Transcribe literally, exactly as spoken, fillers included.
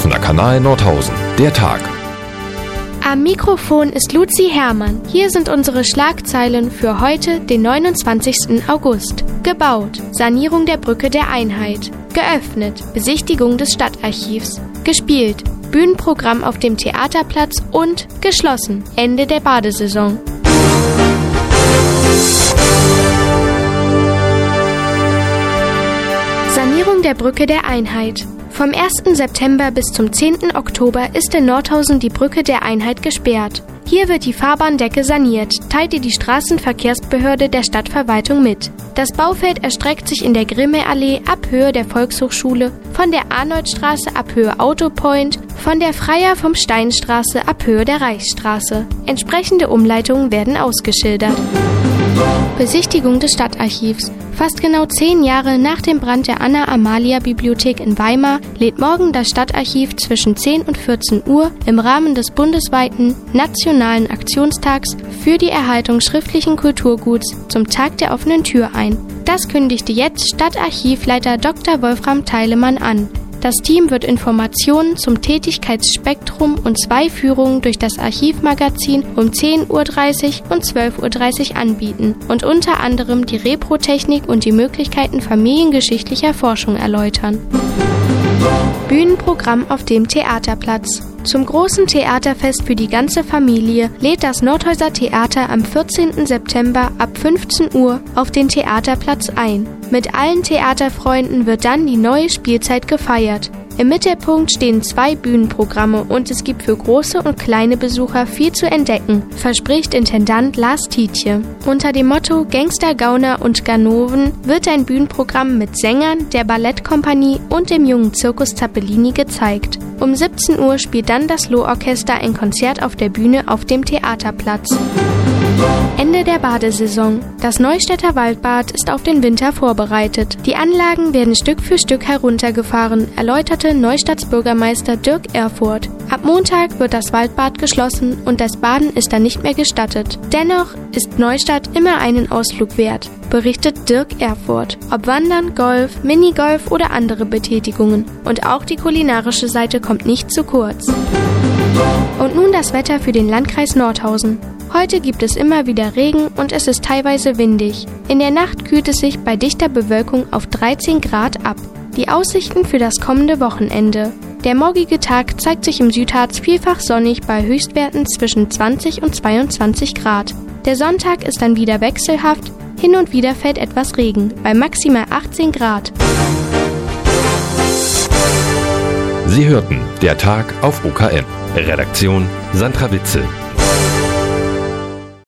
Offener Kanal Nordhausen. Der Tag. Am Mikrofon ist Luzi Herrmann. Hier sind unsere Schlagzeilen für heute, den neunundzwanzigsten August. Gebaut. Sanierung der Brücke der Einheit. Geöffnet. Besichtigung des Stadtarchivs. Gespielt. Bühnenprogramm auf dem Theaterplatz und geschlossen. Ende der Badesaison. Sanierung der Brücke der Einheit. Vom ersten September bis zum zehnten Oktober ist in Nordhausen die Brücke der Einheit gesperrt. Hier wird die Fahrbahndecke saniert, teilte die Straßenverkehrsbehörde der Stadtverwaltung mit. Das Baufeld erstreckt sich in der Grimme-Allee ab Höhe der Volkshochschule, von der Arnoldstraße ab Höhe Autopoint, von der Freier vom Steinstraße ab Höhe der Reichsstraße. Entsprechende Umleitungen werden ausgeschildert. Besichtigung des Stadtarchivs. Fast genau zehn Jahre nach dem Brand der Anna-Amalia-Bibliothek in Weimar lädt morgen das Stadtarchiv zwischen zehn und vierzehn Uhr im Rahmen des bundesweiten nationalen Aktionstags für die Erhaltung schriftlichen Kulturguts zum Tag der offenen Tür ein. Das kündigte jetzt Stadtarchivleiter Doktor Wolfram Theilemann an. Das Team wird Informationen zum Tätigkeitsspektrum und zwei Führungen durch das Archivmagazin um zehn Uhr dreißig und zwölf Uhr dreißig anbieten und unter anderem die Reprotechnik und die Möglichkeiten familiengeschichtlicher Forschung erläutern. Bühnenprogramm auf dem Theaterplatz. Zum großen Theaterfest für die ganze Familie lädt das Nordhäuser Theater am vierzehnten September ab fünfzehn Uhr auf den Theaterplatz ein. Mit allen Theaterfreunden wird dann die neue Spielzeit gefeiert. Im Mittelpunkt stehen zwei Bühnenprogramme und es gibt für große und kleine Besucher viel zu entdecken, verspricht Intendant Lars Tietje. Unter dem Motto Gangster, Gauner und Ganoven wird ein Bühnenprogramm mit Sängern, der Ballettkompanie und dem jungen Zirkus Zappellini gezeigt. Um siebzehn Uhr spielt dann das Lohorchester ein Konzert auf der Bühne auf dem Theaterplatz. Ende der Badesaison. Das Neustädter Waldbad ist auf den Winter vorbereitet. Die Anlagen werden Stück für Stück heruntergefahren, erläuterte Neustadts Bürgermeister Dirk Erfurt. Ab Montag wird das Waldbad geschlossen und das Baden ist dann nicht mehr gestattet. Dennoch ist Neustadt immer einen Ausflug wert, berichtet Dirk Erfurt. Ob Wandern, Golf, Minigolf oder andere Betätigungen. Und auch die kulinarische Seite kommt nicht zu kurz. Und nun das Wetter für den Landkreis Nordhausen. Heute gibt es immer wieder Regen und es ist teilweise windig. In der Nacht kühlt es sich bei dichter Bewölkung auf dreizehn Grad ab. Die Aussichten für das kommende Wochenende. Der morgige Tag zeigt sich im Südharz vielfach sonnig bei Höchstwerten zwischen zwanzig und zweiundzwanzig Grad. Der Sonntag ist dann wieder wechselhaft, hin und wieder fällt etwas Regen, bei maximal achtzehn Grad. Sie hörten Der Tag auf O K M. Redaktion Sandra Witzel.